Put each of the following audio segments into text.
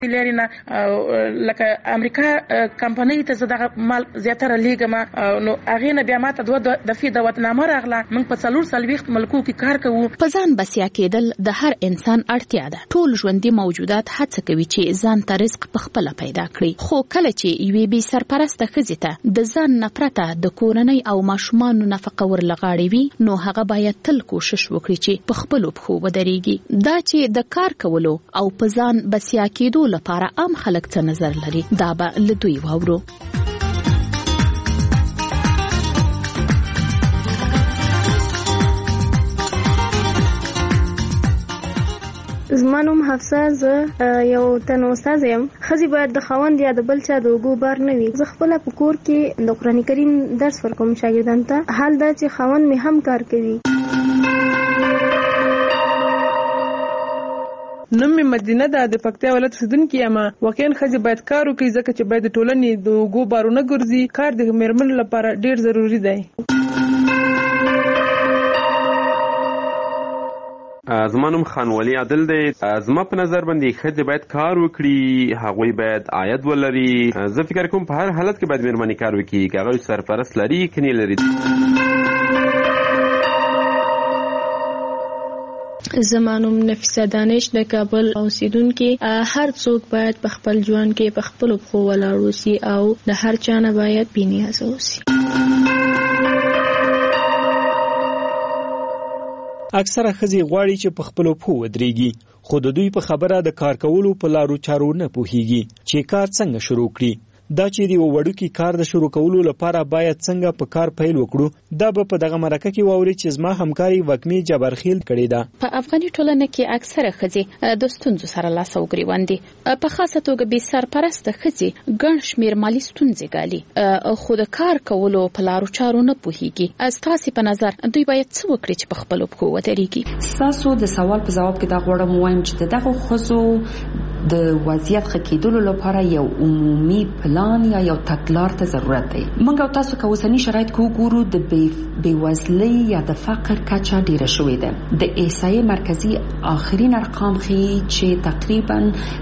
لري نه لکه امریکا کمپنۍ ته زه دغه مال زیاتره لیږم نو هغې نه بیا ماته 2 دفعې دعوتنامه راغله. موږ په 440 ملکو کې کار کوو. په ځان بسیا کېدل د هر انسان اړتیا ده. ټول ژوندي موجودات هڅه کوي چې ځان ته رزق په خپله پیدا کړي، خو کله چې یوې بې سرپرسته ښځې ته د ځان نه پرته د کورنۍ او ماشومانو نفقه ورلغاړې وي، نو هغه باید تل کوشش وکړي چې په خپلو پښو ودرېږي. دا چې د کار کولو او په ځان بسیا کېدو لپاره عام خلک څه نظر لري، دا به له دوی واورو. زما نوم حفصه، زه یو تن استاد یم. ښځې باید د خاوند یا د بل چا د اوږو بار نه وي. زه خپله په کور کې د قرآن کریم درس ورکوم شاګردانو ته. حال دا چې خاوند مې هم کار کوي. نوم مې مدینه ده، د پکتیا ولایت اوسیدونکې یم. واقعا ښځې باید کار وکړي، ځکه چې باید د ټولنې د اوږو بارونه ګرځي. کار د مېرمنو لپاره ډېر ضروري دی. زما نوم خانوالي عادل دی. زما په نظر باندې ښځې باید کار وکړي، هغوی باید عاید ولري. زه فکر کوم په هر حالت کې باید مېرمنې کار وکړي، که هغوی سرپرست لري که نه لري. زما نوم نفیسه دانش د کابل اوسیدونکي. هر څوک باید په خپل ژوند کې په خپلو پښو ولاړ اوسي او د هر چا نه باید بې نیازه اوسي. اکثره ښځې غواړي چې په خپلو پښو ودرېږي، خو د دوی په خبره د کار کولو په لارو چارو نه پوهیږي چې کار څنګه شروع کړي. دا چې د وړوکي کار د شروع کولو لپاره باید څنګه په کار پیل وکړو، دا به په دغه مرکه کې واوري چې زما همکاري وږمې جبارخیل کړې ده. په افغاني ټولنه کې اکثره ښځې د ستونزو سره لاس او ګریوان دي. په خاصه توګه بې سرپرسته ښځې ګڼ شمېر مالي ستونزې ګالي، خو د کار کولو په لارو چارو نه پوهیږي. ستاسې په نظر دوی باید څه وکړي چې په خپلو پښو ودرېږي؟ ستاسو د سوال په ځواب کې دا غواړم ووایم چې د دغو ښځو د وضعیت ښه کېدلو لپاره یو عمومي پلان یا یو تګلار ته ضرورت دی. موږ او تاسو که اوسني شرایط کې وګورو، د بېوزلۍ یا د فقر کچه ډیره شوې ده. د احصایې مرکزي آخرین ارقام ښیي چې تقریبا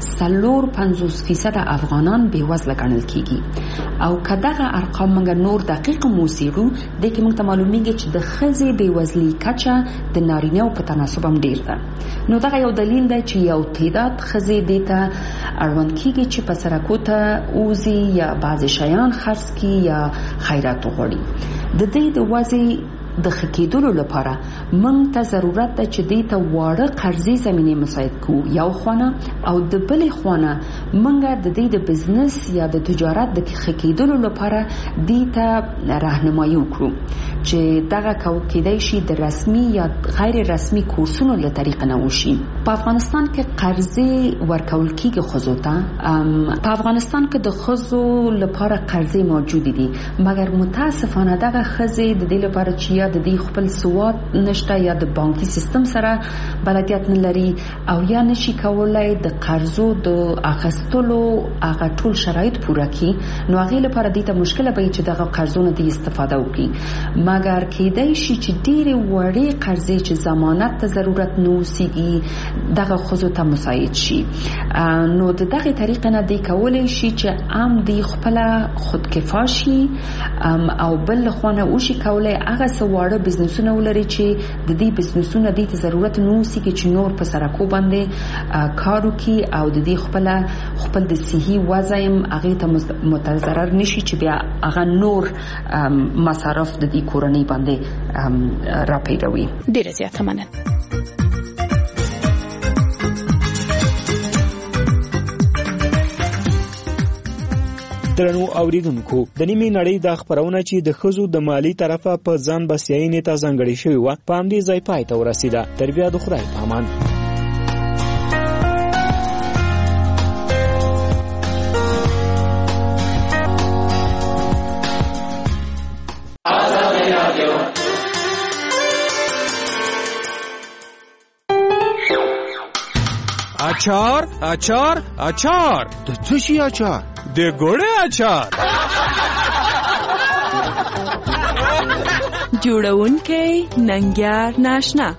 54% افغانان بېوزله ګڼل کېږي. او که دغه ارقام موږ نور دقیق موسیقو، دې کې موږ ته معلومیږي چې د ښځې بېوزلۍ کچه د نارینه‌و په تناسب هم ډیر ده. نو دغه یو دلیل دی چې یو تعداد ښځې دې ته اړوند کېږي چې په سړکو ته وځي یا بعضې شیان خرڅ کړي یا خیرات وغواړي. د دې د وضع د ښه کېدلو لپاره موږ ته ضرورت ده چې دې ته واړه قرضې زمینې مساعد کړو یو خونه، او د بلې خونه موږ د دې د بزنس یا د تجارت د ښه کېدلو لپاره دې ته راهنمایي وکړو چې دغه کېدای شي د رسمي یا غیر رسمي کورسونو له طریقه نه وشي. په افغانستان کې قرضې ورکول کېږي ښځو ته. په افغانستان کې د ښځو لپاره قرضې موجودې دي، مګر متاسفانه دغه ښځې د دې لپاره چې یا د دې خپل سواد نشته یا د بانکي سیستم سره بلدیت نه لري او یا نشي کولای د قرضو د اخیستلو هغه ټول شرایط پوره کړي، نو هغې لپاره دې ته مشکله به وي چې دغه قرضونه دې استفاده وکړي. مګر کېدای شي چې ډېرې وړې قرضې چې ضمانت ته ضرورت نه اوسېږي دغه ښځو ته مساعد شي. نو د دغې طریقې نه دې کولی شي چې عام دې خپله خودکفا شي او بل خوا نه وشي کولی هغه څه واړه بزنسونه ولري چې د دې بزنسونه دې ته ضرورت نه اوسېږي چې نور په سړکو باندې کار وکړي او د دې خپل د صحي وضع هغې ته متضرر نشي چې بیا هغه نور مصارف د دې کورنۍ باندې راپیروي. ډېره زیاته مننه. درنو اوریدونکو، د نیمې نړۍ دا خبرونه چې د ښځو د مالی طرفه په ځان بسیاینې ته ځانګړې شوې وه په همدې ځای پای ته ورسېده. تر بیا د خدای په امان. اچار اچار اچار د څه شي اچار؟ د ګوړې اچار. جوړونکی ننګیار ناشنا.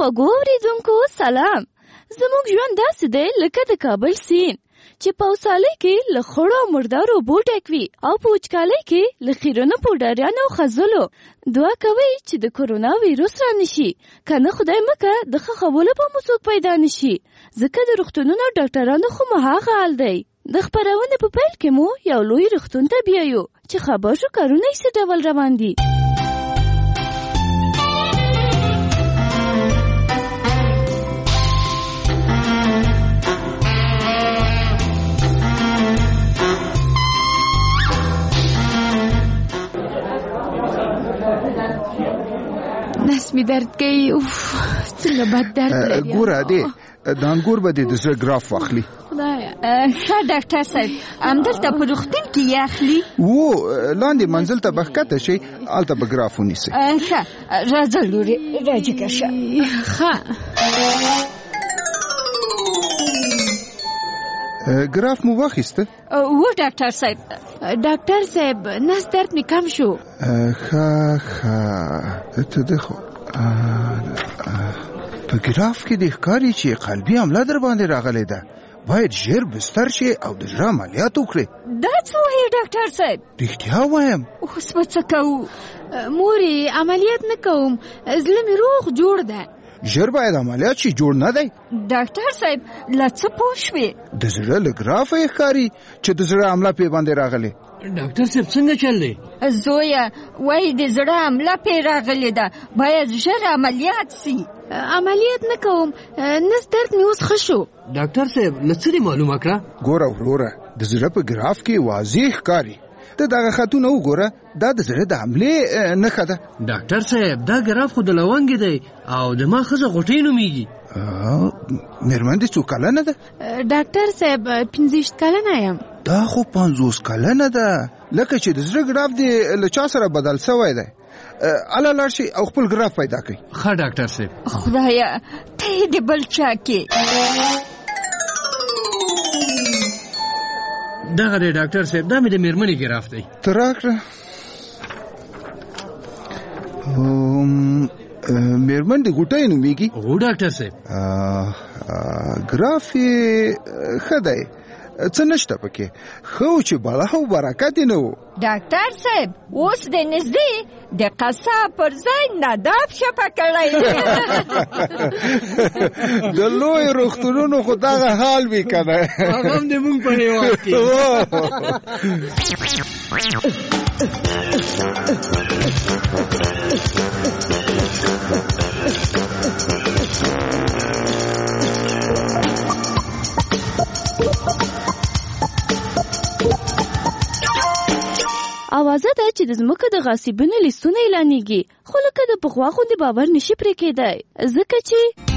خوږو اوریدونکو سلام. زموږ ژوند داسې دی لکه د کابل سیند چې په وسالۍ کې له خړو مردارو اوبو ډک وي او په وچکالۍ کې له خیرنو پوډریانو او خځلو. دعا کوئ چې د کورونا ویروس را نشي، که نه خدای مکه د ښخولو به مو څوک پیدا نشي، ځکه د روغتونونو ډاکټرانو خو مهاغه حال دی. د خپرونې په پیل کې مو یو لوی روغتون ته بیایو چې خبر شو کارونه یې څه ډول روان دي. نس می درد کوي. اوف څنګه بد درد لري. ګوره دې د انګور به د زړه ګراف واخلي. خدایا ښه ډاکټر صاحب همدلته په روغتون کې یې اخلي؟ لاندې منزل ته به ښکته شي، هلته به ګراف ونیسئ. ښه راځه لورې راجګه شه. ښه ګراف مو واخیسته؟ و ډاکټر صاحب. ډاکټر صاحب نس درد می کم شو. ښه ته د په ګراف کې د ښکاري چې قلبي حمله در باندې راغلی ده، باید ژر بستر شي او د زړه عملیات وکړي. دا څه وایي ډاکټر صاحب؟ رښتیا وایم. اوس به څه کوو؟ مورې عملیات نه کوم، زړه مې روغ جوړ ده. ژر باید عملیات شي، جوړ نه دی. ډاکټر صاحب له څه پوه شوې؟ د زړه له ګرافه یې ښکاري چې د زړه حمله پې باندې راغلی. ډاکټر صاحب څنګه چل دی؟ زویه وایي د زړه حمله پې راغلې ده، باید ژر عملیات سي. عملیات نه کوم، نس درد مې اوس ښه شو. ډاکټر صاحب له څه دې معلومه کړه؟ ګوره وروره، د زړه په ګراف کې واضح ښکاري. ته دغه خطونه وګوره، دا د زړه د حملې نښه ده. ډاکټر صاحب دا ګراف خو د لونګې دی او د ما ښځه غوټۍ نومیږي. مېرمن دې څو کلنه ده؟ ډاکټر صاحب 65 کلنه یم. دا خو 50 کلنه ده، لکه چې د زړه ګراف دې له چا سره بدل سوی دی. اله لاړ شي او خپل ګراف پیدا کړي. ښه ډاکټر صاحب. خدایا ته یې د بل چا کې دغه دی ډاکټر صاحب، دا مې د مېرمنې ګراف دی. ته راکړه. مېرمن د غوټۍ نومیږي؟ هو ډاکټر صاحب. ګراف یې ښه دی، څه نشته پکې، ښه و چې بلا او برکت یې نه و. ډاکټر صاحب اوس د نږدې د قصاب پر ځای ناداب شپه کړی. د لوی روغتونونو خو دغه حال وي که نه؟ هغه هم د مونږ په هېواد کې. اوازه ده چې د ځمکو د غاصبینو لیستونه اعلانېږي، خو لکه د پخوا غوندې باور نشي پرې کېدی، ځکه چې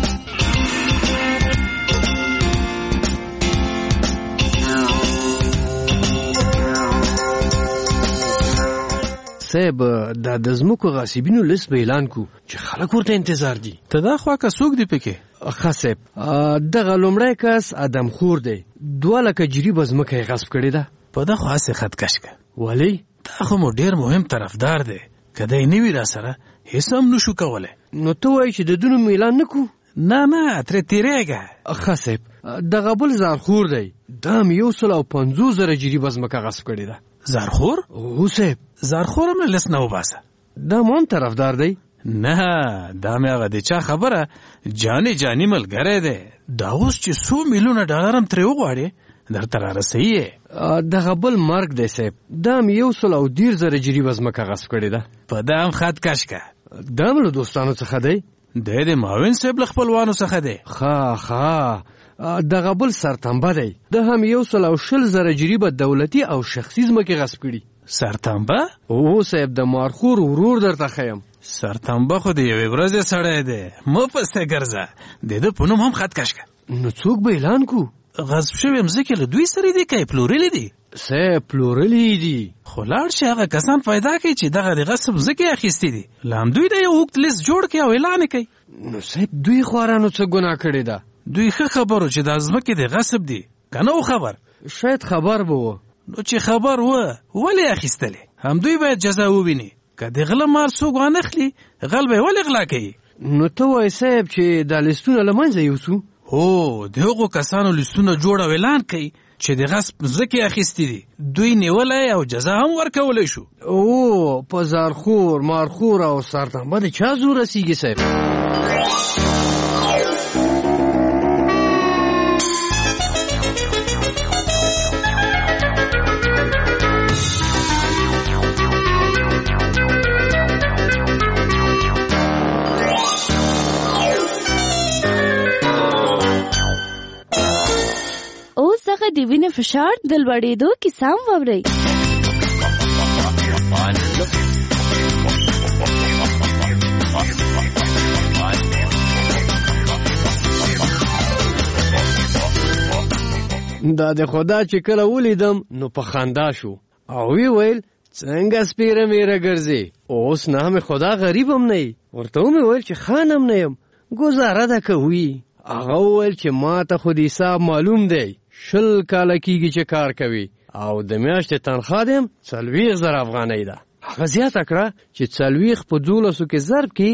صاحب دا د ځمکو غاصبینو لیست به اعلان کو چې خلک ورته انتظار دي. ته دا خوا که څوک دی پکې؟ ښه صاحب، دغه لومړی کس ادم خور دی، 2 لکه جریبه ځمکه یې غصب کړې ده. په ده خو هسې خدکش که. ولې؟ دا خو مو ډېر مهم طرفدار دی، که دی نه وي را سره هېڅ هم نشو کولی. نو ته وایي چې د دونو مو اعلان نه کړو؟ نه ترې تېرېږه. ښه صاحب، دغه بل زارخور دی، دا هم 150,000 جریبه ځمکه غصب کړې ده. زارخور؟ هو صاحب. زارخور هم له لیست نه وباسه. دا مو هم طرفدار دی؟ نه دا مې هغه د چا خبره، جاني ملګری دی. دا اوس چې 100 میلیونه ډالر هم ترې وغواړې درته را رسوي. دغه بل مرګ دی صاحب، دا هم 110,000 جریبه ځمکه غصب کړې ده. په دا هم خدکش که. دا هم له دوستانو څخه دی؟ دی د معاون صاحب له خپلوانو څخه دی. ښه دغه بل سرتنبه دی، دا هم 120,000 جریبه دولتي او شخصي ځمکې غصب کړي. سرتنبه؟ هو صاحب، د مارخور ورور درته ښیم. سرتنبه خو د یوې ورځې سړی دی، مه پسې ګرځه، د ده په نوم هم خدکش که. نو څوک به اعلان کو؟ غصب شوې مځکې له دوی سره دي که یې پلورلې دي؟ صاحب پلورلې دي. خو لاړ شي هغه کسان پیدا کړي چې دغه د غصب ځمکې اخیستې دي، له همدوی د یو اوږد لیست جوړ کړي او اعلان یې کوي. نو صاحب دوی خوارانو څه ګناه کړې ده؟ دوی ښه خبرو چې دا ځمکې د غصب دي، که نه و خبر؟ شاید خبر به و. نو چې خبر و ولې اخیستلې؟ همدوی باید جزا وویني. که د غله مال څوک وانخلي، غل به یې ولې غلا کوي؟ نو ته وای صاحب چې دا لیستونه له منځه یوسو؟ هو د هغو کسانو لیستونه جوړ او اعلان کوي چې د غصب ځکه اخیستي دي، دوی نیولای او جزا هم ورکولی شو. او په زارخور مارخور او سرتنبه د چا زور رسیږي صاحب؟ د وینې فشار د لوړېدو کیسه هم واورئ. دا د خدا چې کله ولیدم نو په خندا شو او وی ویل څنګه سپیره میره ګرځي، اوس نه مې خدا غریب هم نه یي. ورته مې ویل چې خانم نه یم، ګزاره ده کوي. هغه ویل چې ما ته خو د حساب معلوم دی، 20 کاله کېږي چې کار کوي او د میاشتې تنخوا دې هم 40,000 افغانۍ ده. هغه زیاته کړه چې 40 په 12 کې ضرب کړي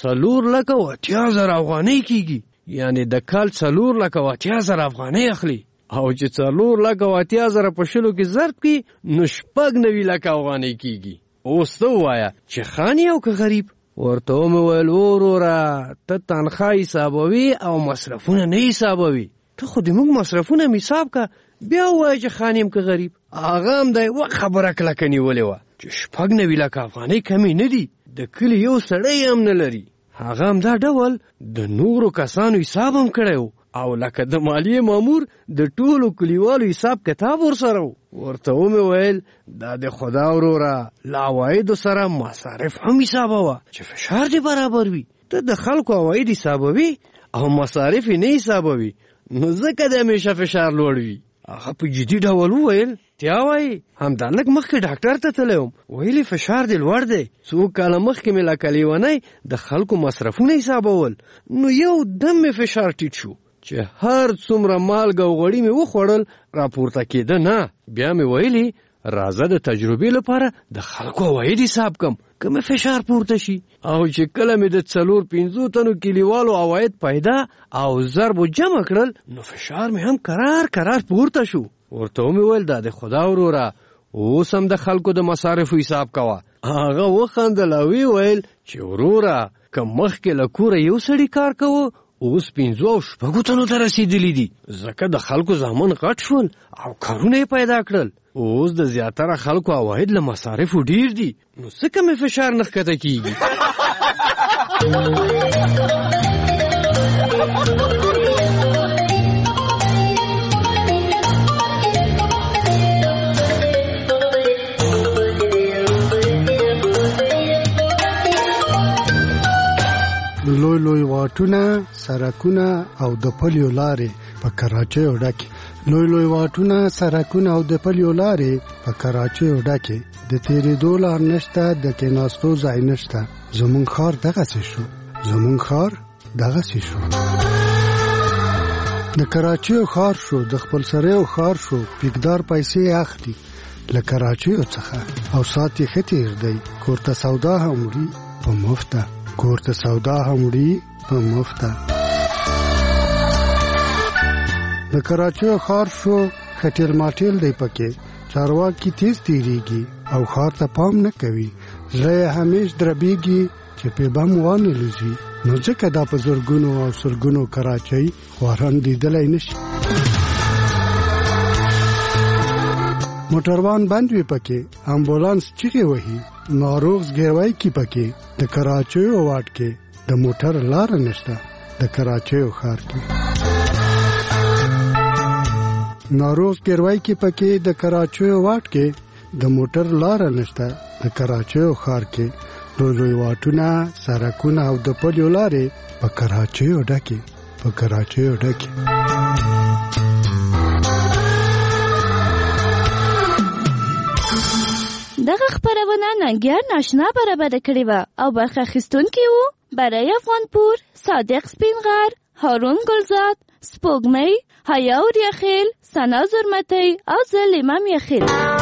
4,80,000 افغانۍ کېږي، یعنې د کال 4,80,000 افغانۍ اخلي. او چې 4,80,000 په 20 کې ضرب کړي نو 90,000 افغانۍ کېږي. اوس ته ووایه چې خان یو که غریب؟ ورته مې ویل وروره ته تنخوا حسابوي او مصرفونه نه حسابوي، ته خو د موږ مصرفونه حساب که بیا ووایه چې خان یم که غریب. هغه هم د یوه خبره کلکه نیولې وه چې 90,000 افغانۍ کمې نه دي، د کلي یو سړی هم نه لري. هغه هم دا ډول د نورو کسانو حساب هم کړی و او لکه د مالیې مامور د ټولو کلیوالو حساب کتاب ورسره و. ورته مې ویل دا د خدا وروره له عوایدو سره مصارف هم حسابوه چې فشار دې برابر وي. ته د خلکو عواید حسابوي او مصارف یې نه حسابوي نو ځکه د همیشه فشار لوړ وي. هغه په جدي ډول وویل تیا وایي همدا لږ مخکې ډاکټر ته تللی وم، ویلي فشار دې لوړ دی. 2 کاله مخکې مې لکه لیونی د خلکو مصرفونه حسابول نو یو دم مې فشار ټیټ شو چې هر څومره مالګه او غوړي مې وخوړل راپورته کېده نه. بیا مې ویلي راځه د تجربې لپاره د خلکو عواید حساب کم که مې فشار پورته شي. او چې کله مې د 4-5 تنو کلیوالو عواید پیدا او ضرب جمع کړل نو فشار مې هم قرار پورته شو. ورته مې ویل دا د خدا وروره اوس هم د خلکو د مصارفو حساب کوه. هغه وخندل او ویل چې وروره که مخکې له کوره یو سړي کار کوه اوس 5 او 6 تنو ته رسېدلی دي، ځکه د خلکو زامن غټ شول او کارونه یې پیدا کړل. اوس د زیاتره خلکو عواید له مصارفو ډیر دي نو څکه مې فشار نه ښکته کېږي. لوی لوی واټونه، سړکونه او د پلیو لارې په کراچۍ ډکې. لوی لوی واټونه، سړکونه او د پلیو لارې په کراچۍ ډکې. د تېرېدو لار نشته، د کېناستو ځای نشته. زمونږ ښار دغسې شو، زمونږ ښار دغسې شو. د کراچۍ ښار شو، د خپلسریو ښار شو. پیکدار پیسې اخلي له کراچیو څخه او سات یې ښه تېر دی. کور ته سودا هم وړي په مفته، کور ته سودا هم وړي په مفته. د کراچیو ښار شو، خټیل ماټیل دی پکې. چارواکي تیز تیریږي او ښار ته پام نه کوي. زړه یې همیش دربیږي چې په بم وانه لوزي. نو ځکه دا په زرګونو او سلګونو کراچۍ خواران لیدلی نشي. موټروان بند وي پکې، امبولانس چیغې وهي، ناروغ زګیروی کی پکې. د کراچیو واټ کې د موټر لار نشته، د کراچیو ښار کې ناروغ زګیروی کی پکې. د کراچیو واټ کې د موټر لار نشته، د کراچیو ښار کې لوی لوی واټونه، سړکونه او د پلیو لارې په کراچیو ډکې، په کراچیو ډکې. دغه خبرونه ننګیار ناشنا برابر کړې وه او برخه اخیستونکي وو برای افغانپور، صادق سپینغر، هارون ګلزاد، سپوږمۍ، حیا اوریاخیل، ثنا زرمتی او زه لیمم یخیل.